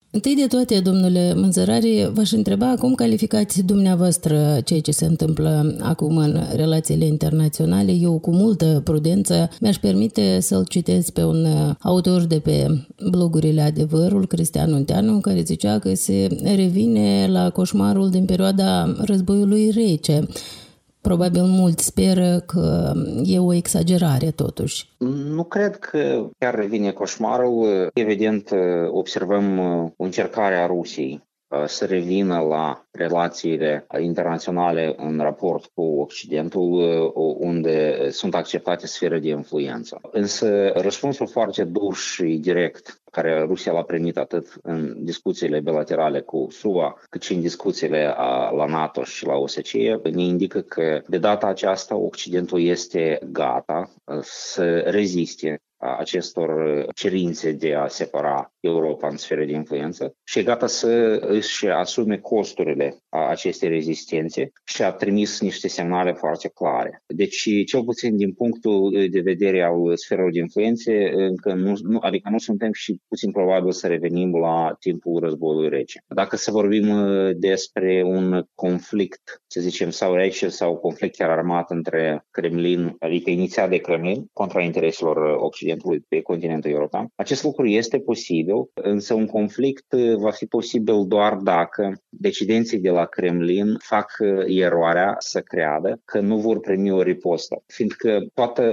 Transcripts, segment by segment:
Întâi de toate, domnule Mânzărari, v-aș întreba cum calificați dumneavoastră ceea ce se întâmplă acum în relațiile internaționale. Eu, cu multă prudență, mi-aș permite să-l citez pe un autor de pe blogurile Adevărul, Cristian Unteanu, care zicea că se revine la coșmarul din perioada războiului rece. Probabil mulți speră că e o exagerare totuși. Nu cred că chiar revine coșmarul. Evident, observăm o încercare a Rusiei să revină la relațiile internaționale în raport cu Occidentul, unde sunt acceptate sfere de influență. Însă răspunsul foarte dur și direct care Rusia l-a primit atât în discuțiile bilaterale cu SUA, cât și în discuțiile la NATO și la OSCE, ne indică că de data aceasta Occidentul este gata să reziste acestor cerințe de a separa Europa în sfere de influență și e gata să își asume costurile acestei rezistențe și a trimis niște semnale foarte clare. Deci, cel puțin din punctul de vedere al sferelor de influențe, încă nu suntem și puțin probabil să revenim la timpul războiului rece. Dacă să vorbim despre un conflict, să zicem, sau rece sau conflict chiar armat între Kremlin, adică inițiat de Kremlin, contra intereselor Occidentului pe continentul european, acest lucru este posibil, însă un conflict va fi posibil doar dacă decidenții de la Kremlin fac eroarea să creadă că nu vor primi o ripostă, fiindcă toată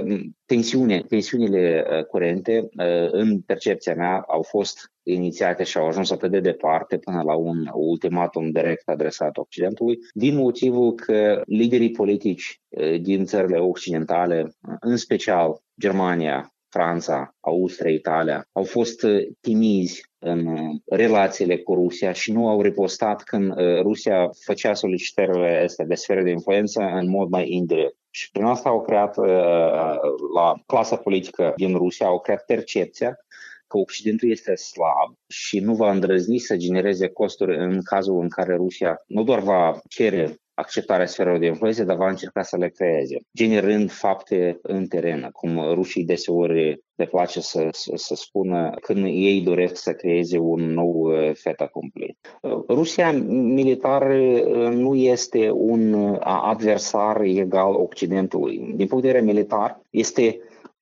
tensiunile curente, în percepția mea, au fost inițiate și au ajuns atât de departe până la un ultimatum direct adresat Occidentului, din motivul că liderii politici din țările occidentale, în special Germania, Franța, Austria, Italia, au fost timizi în relațiile cu Rusia și nu au ripostat când Rusia făcea solicitările astea de sferă de influență în mod mai indirect. Și prin asta au creat, la clasa politică din Rusia, au creat percepția că Occidentul este slab și nu va îndrăzni să genereze costuri în cazul în care Rusia nu doar va cere acceptarea sferelor de influență, dar va încerca să le creeze, generând fapte în teren, cum rușii deseori le place să spună când ei doresc să creeze un nou fait accompli. Rusia militar nu este un adversar egal Occidentului. Din punct de vedere militar, este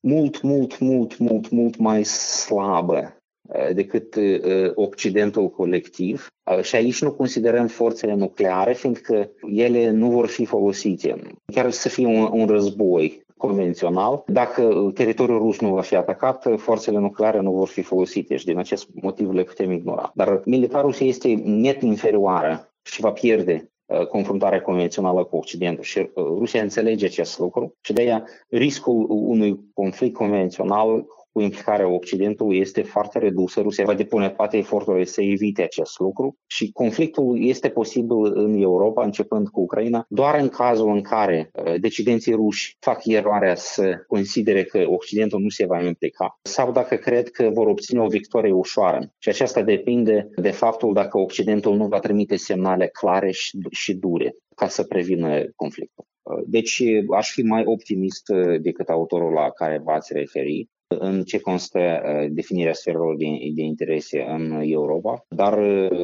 mult mai slabă decât Occidentul colectiv. Și aici nu considerăm forțele nucleare, fiindcă ele nu vor fi folosite. Chiar să fie un război convențional, dacă teritoriul rus nu va fi atacat, forțele nucleare nu vor fi folosite și din acest motiv le putem ignora. Dar militarul este net inferioară și va pierde confruntarea convențională cu Occidentul și Rusia înțelege acest lucru și de aia riscul unui conflict convențional cu implicarea Occidentului este foarte redusă. Rusia va depune toate eforturile să evite acest lucru și conflictul este posibil în Europa, începând cu Ucraina, doar în cazul în care decidenții ruși fac eroarea să considere că Occidentul nu se va implica sau dacă cred că vor obține o victorie ușoară. Și aceasta depinde de faptul dacă Occidentul nu va trimite semnale clare și dure ca să prevină conflictul. Deci aș fi mai optimist decât autorul la care v-ați referit în ce constă definirea sferelor de interese în Europa, dar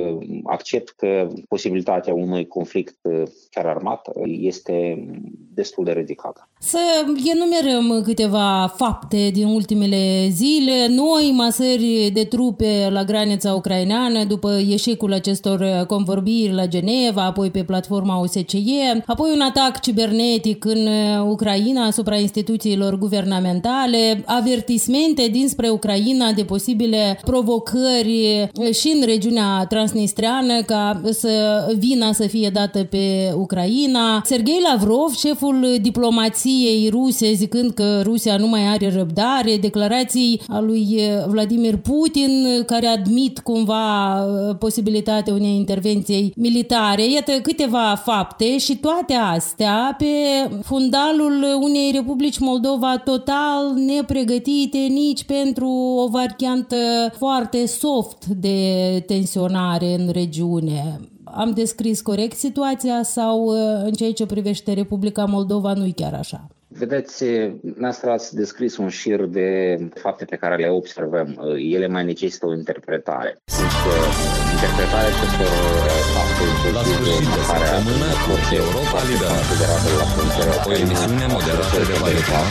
accept că posibilitatea unui conflict chiar armat este destul de ridicată. Să enumerăm câteva fapte din ultimele zile. Noi masări de trupe la granița ucraineană după eșecul acestor convorbiri la Geneva, apoi pe platforma OSCE, apoi un atac cibernetic în Ucraina asupra instituțiilor guvernamentale, avertismente dinspre Ucraina de posibile provocări și în regiunea transnistreană ca să vină să fie dată pe Ucraina. Serghei Lavrov, șeful diplomației ruse, zicând că Rusia nu mai are răbdare, declarații a lui Vladimir Putin, care admit cumva posibilitatea unei intervenții militare. Iată câteva fapte și toate astea pe fundalul unei Republici Moldova total nepregătite nici pentru o variantă foarte soft de tensionare în regiune. Am descris corect situația sau în ceea ce privește Republica Moldova nu-i chiar așa? Vedeți, noastră ați descris un șir de fapte pe care le observăm. Ele mai necesită o interpretare. Sunt interpretarea acestor fapte la sfârșit de săptămână, Europa Liberă, o emisiune moderată de Valentin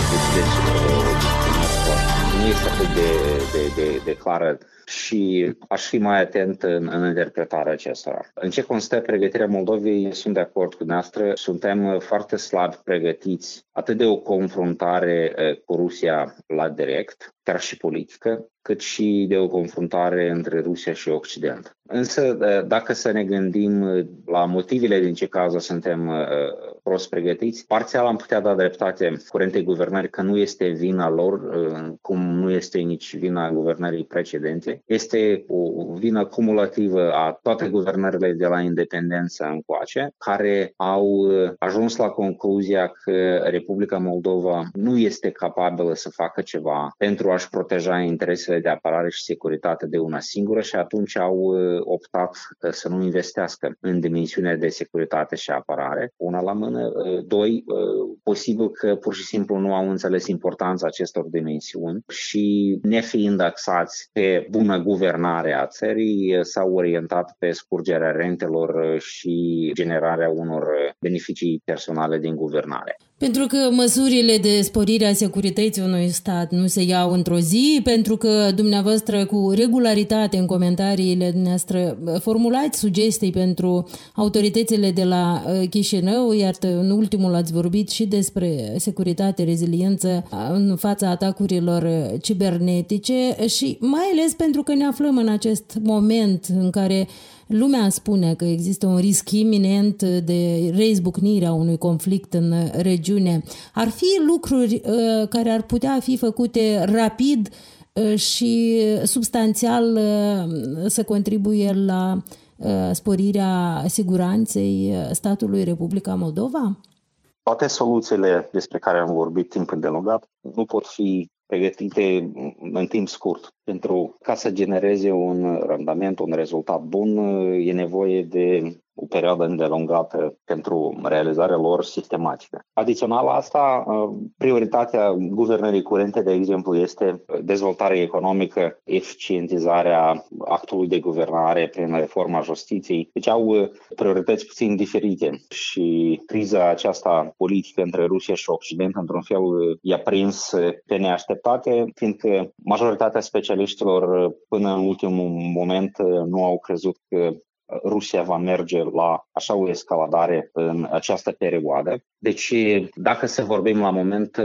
nu este atât de clară și aș fi mai atent în interpretarea acestora. În ce constă pregătirea Moldovei, sunt de acord cu dumneavoastră, suntem foarte slab pregătiți atât de o confruntare cu Rusia la direct, chiar și politică, cât și de o confruntare între Rusia și Occident. Însă, dacă să ne gândim la motivele din ce cauză suntem prost pregătiți, parțial am putea da dreptate curentei guvernări că nu este vina lor, cum nu este nici vina guvernării precedente. Este o vină cumulativă a toate guvernările de la independență încoace, care au ajuns la concluzia că Republica Moldova nu este capabilă să facă ceva pentru a-și proteja interesele de apărare și securitate de una singură și atunci au optat să nu investească în dimensiunea de securitate și apărare, una la mână. Doi, posibil că pur și simplu nu au înțeles importanța acestor dimensiuni și nefiind axați pe bună guvernare a țării, s-au orientat pe scurgerea rentelor și generarea unor beneficii personale din guvernare. Pentru că măsurile de sporire a securității unui stat nu se iau într-o zi, pentru că dumneavoastră cu regularitate în comentariile dumneavoastră formulați sugestii pentru autoritățile de la Chișinău, iar în ultimul ați vorbit și despre securitate, reziliență în fața atacurilor cibernetice și mai ales pentru că ne aflăm în acest moment în care lumea spune că există un risc iminent de reizbucnire a unui conflict în regiune. Ar fi lucruri care ar putea fi făcute rapid și substanțial să contribuie la sporirea siguranței statului Republica Moldova? Toate soluțiile despre care am vorbit timp îndelungat nu pot fi pregătite în timp scurt. Pentru ca să genereze un randament, un rezultat bun, e nevoie de o perioadă îndelungată pentru realizarea lor sistematică. Adițional la asta, prioritatea guvernării curente, de exemplu, este dezvoltarea economică, eficientizarea actului de guvernare prin reforma justiției. Deci au priorități puțin diferite și criza aceasta politică între Rusia și Occident, într-un fel, i-a prins pe neașteptate, fiindcă majoritatea specialiștilor până în ultimul moment nu au crezut că Rusia va merge la așa o escaladare în această perioadă. Deci, dacă să vorbim la moment,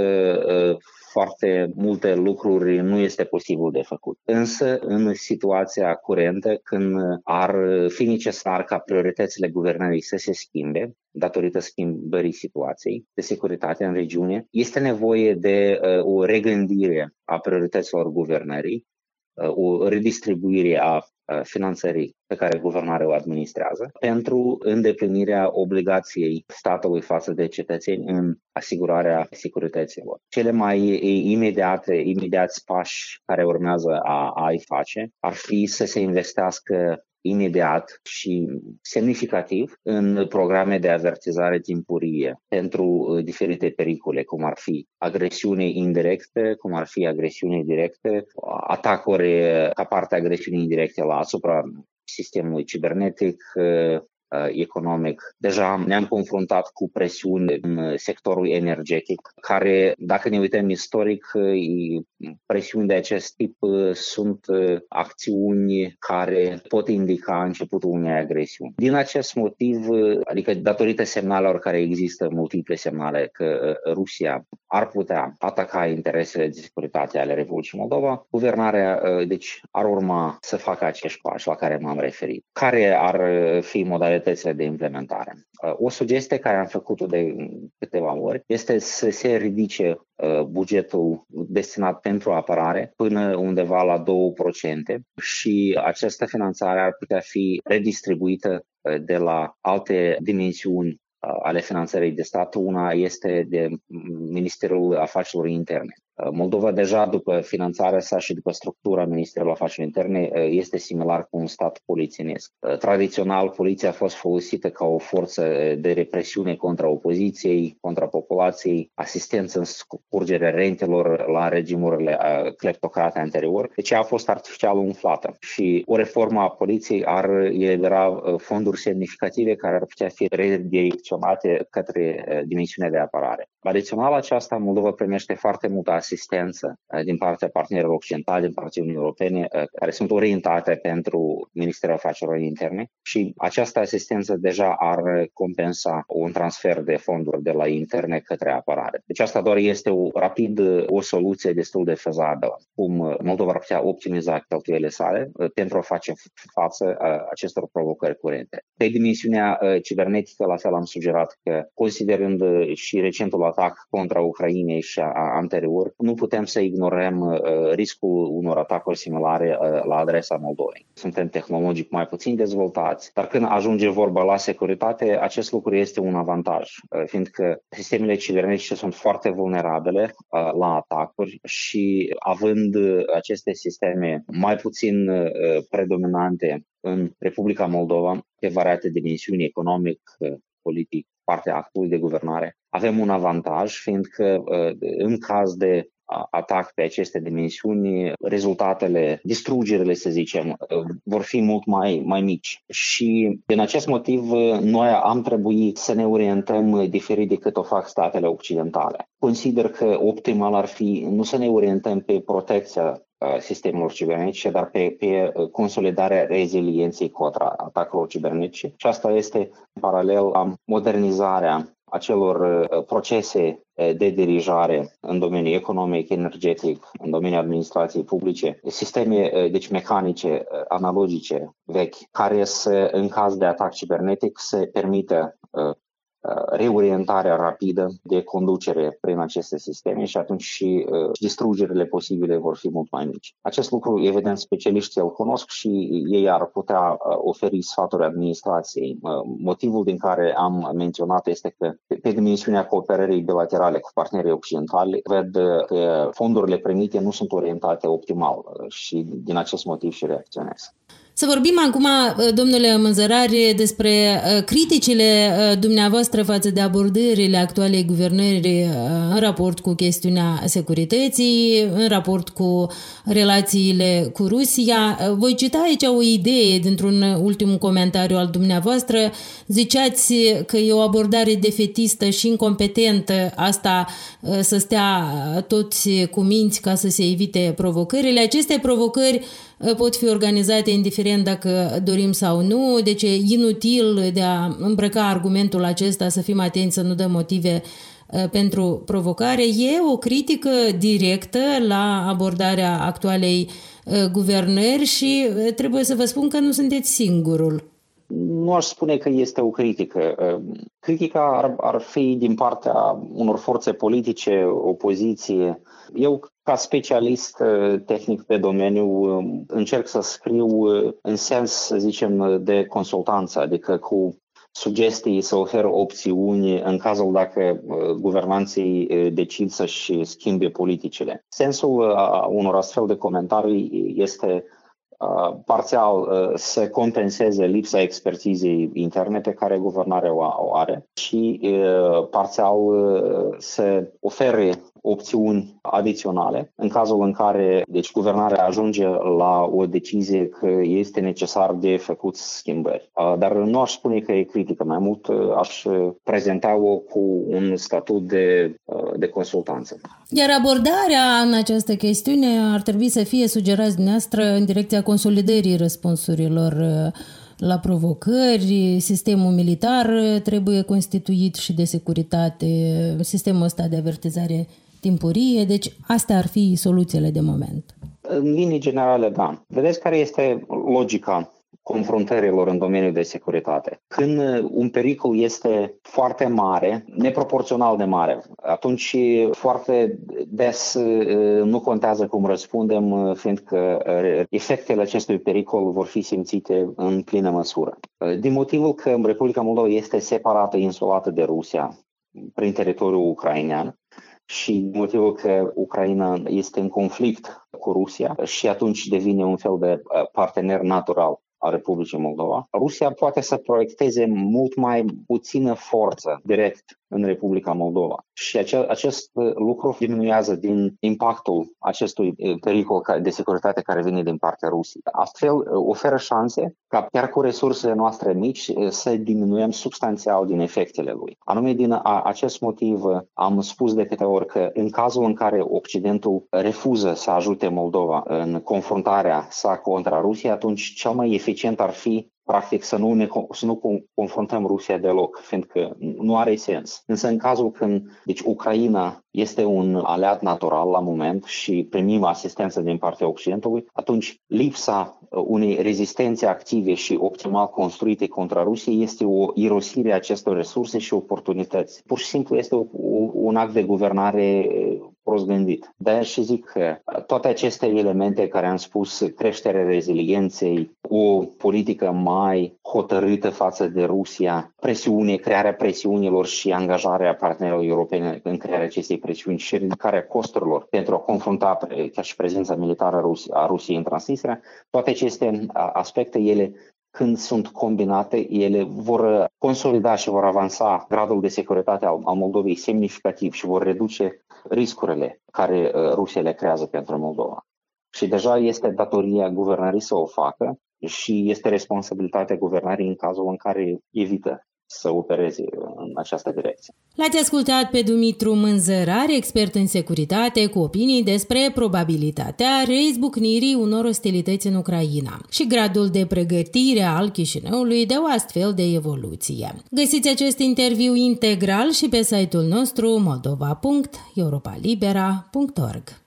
foarte multe lucruri nu este posibil de făcut. Însă, în situația curentă, când ar fi necesar ca prioritățile guvernării să se schimbe, datorită schimbării situației de securitate în regiune, este nevoie de o regândire a priorităților guvernării, o redistribuire a finanțării pe care guvernarea o administrează pentru îndeplinirea obligației statului față de cetățeni în asigurarea securității lor. Cele mai imediați pași care urmează a-i face ar fi să se investească imediat și semnificativ în programe de avertizare timpurie pentru diferite pericole, cum ar fi agresiune indirecte, cum ar fi agresiune directe, atacuri ca parte a agresiunii indirecte asupra sistemului cibernetic, economic. Deja ne-am confruntat cu presiuni în sectorul energetic, care, dacă ne uităm istoric, presiuni de acest tip sunt acțiuni care pot indica începutul unei agresiuni. Din acest motiv, adică datorită semnalelor care există, multiple semnale că Rusia ar putea ataca interesele de securitate ale Republicii Moldova, guvernarea deci ar urma să facă acești pași la care m-am referit. Care ar fi modalitățile de implementare? O sugestie care am făcut-o de câteva ori este să se ridice bugetul destinat pentru apărare până undeva la 2% și această finanțare ar putea fi redistribuită de la alte dimensiuni ale finanțării de stat. Una este de Ministerul Afacerilor Interne. Moldova deja, după finanțarea sa și după structura Ministerului Afacerilor Interne, este similar cu un stat polițienesc. Tradițional, poliția a fost folosită ca o forță de represiune contra opoziției, contra populației, asistență în scurgerea rentelor la regimurile cleptocrate anterior. Deci a fost artificial umflată și o reformă a poliției ar elibera fonduri semnificative care ar putea fi redirecționate către dimensiunea de apărare. Adițional aceasta, Moldova primește foarte multă asistență din partea partenerilor occidentali, din partea Uniunii Europene, care sunt orientate pentru Ministerul Afacerilor Interne și această asistență deja ar compensa un transfer de fonduri de la interne către apărare. Deci asta doar este o soluție destul de fezabilă, cum Moldova ar putea optimiza cheltuielile sale pentru a face față acestor provocări curente. Pe dimensiunea cibernetică, la fel am sugerat că, considerând și recentul atac contra Ucrainei și anterior, nu putem să ignorăm riscul unor atacuri similare la adresa Moldovei. Suntem tehnologic mai puțin dezvoltați, dar când ajunge vorba la securitate, acest lucru este un avantaj, fiindcă sistemele cibernetice sunt foarte vulnerabile la atacuri și având aceste sisteme mai puțin predominante în Republica Moldova, pe variate dimensiuni economic, politic, partea actului de guvernare, avem un avantaj, fiindcă în caz de atac pe aceste dimensiuni, rezultatele, distrugerile, să zicem, vor fi mult mai mici. Și din acest motiv noi am trebuit să ne orientăm diferit decât o fac statele occidentale. Consider că optimal ar fi nu să ne orientăm pe protecția sistemelor cibernetice, dar pe consolidarea rezilienței contra atacurilor cibernetice. Și asta este în paralel la modernizarea acelor procese de dirijare în domeniul economic, energetic, în domeniul administrației publice, sisteme deci mecanice, analogice, vechi, care să, în caz de atac cibernetic, să permită reorientarea rapidă de conducere prin aceste sisteme și atunci și distrugerile posibile vor fi mult mai mici. Acest lucru, evident, specialiștii îl cunosc și ei ar putea oferi sfaturi administrației. Motivul din care am menționat este că pe dimensiunea cooperării bilaterale cu partenerii occidentali văd că fondurile primite nu sunt orientate optimal și din acest motiv și reacționez. Să vorbim acum, domnule Mânzărari, despre criticile dumneavoastră față de abordările actualei guvernări în raport cu chestiunea securității, în raport cu relațiile cu Rusia. Voi cita aici o idee dintr-un ultim comentariu al dumneavoastră. Ziceați că e o abordare defetistă și incompetentă, asta să stea toți cu minți ca să se evite provocările. Aceste provocări pot fi organizate indiferent dacă dorim sau nu, deci e inutil de a îmbrăca argumentul acesta, să fim atenți să nu dăm motive pentru provocare. E o critică directă la abordarea actualei guvernări și trebuie să vă spun că nu sunteți singurul. Nu aș spune că este o critică. Critica ar fi din partea unor forțe politice, opoziție. Eu, ca specialist tehnic pe domeniu, încerc să scriu în sens, să zicem, de consultanță, adică cu sugestii, să ofer opțiuni în cazul dacă guvernanții decid să-și schimbe politicile. Sensul unor astfel de comentarii este parțial să compenseze lipsa expertizei interne pe care guvernarea o are și parțial să ofere opțiuni adiționale în cazul în care deci guvernarea ajunge la o decizie că este necesar de făcut schimbări. Dar nu aș spune că e critică, mai mult aș prezenta-o cu un statut de consultanță. Iar abordarea în această chestiune ar trebui să fie, sugerați dumneavoastră, în direcția consolidării răspunsurilor la provocări. Sistemul militar trebuie constituit și de securitate, sistemul ăsta de avertizare timpurie, deci astea ar fi soluțiile de moment. În linii generale, da. Vedeți care este logica confruntărilor în domeniul de securitate. Când un pericol este foarte mare, neproporțional de mare, atunci foarte des nu contează cum răspundem, fiindcă efectele acestui pericol vor fi simțite în plină măsură. Din motivul că Republica Moldova este separată, insulată de Rusia prin teritoriul ucrainean, și motivul că Ucraina este în conflict cu Rusia și atunci devine un fel de partener natural a Republicii Moldova, Rusia poate să proiecteze mult mai puțină forță direct în Republica Moldova. Și acest lucru diminuează din impactul acestui pericol de securitate care vine din partea Rusiei. Astfel, oferă șanse ca chiar cu resursele noastre mici să diminuăm substanțial din efectele lui. Anume din acest motiv am spus de câte ori că în cazul în care Occidentul refuză să ajute Moldova în confruntarea sa contra Rusiei, atunci cel mai eficient ar fi practic să nu confruntăm Rusia deloc, fiindcă nu are sens. Însă în cazul când Ucraina este un aliat natural la moment și primim asistență din partea Occidentului, atunci lipsa unei rezistențe active și optimal construite contra Rusiei este o irosire a acestor resurse și oportunități. Pur și simplu este un act de guvernare prost gândit. De-aia și zic că toate aceste elemente care am spus, creșterea rezilienței, o politică mai hotărâtă față de Rusia, presiune, crearea presiunilor și angajarea partenerilor europene în crearea acestei presiuni și ridicarea costurilor pentru a confrunta chiar și prezența militară a Rusiei în Transnistria, toate aceste aspecte, ele când sunt combinate, ele vor consolida și vor avansa gradul de securitate al Moldovei semnificativ și vor reduce riscurile care Rusia le creează pentru Moldova. Și deja este datoria guvernării să o facă și este responsabilitatea guvernării în cazul în care evită să opereze în această direcție. L-ați ascultat pe Dumitru Mânzărari, expert în securitate, cu opinii despre probabilitatea reizbucnirii unor ostilități în Ucraina și gradul de pregătire al Chișinăului de o astfel de evoluție. Găsiți acest interviu integral și pe site-ul nostru moldova.europalibera.org.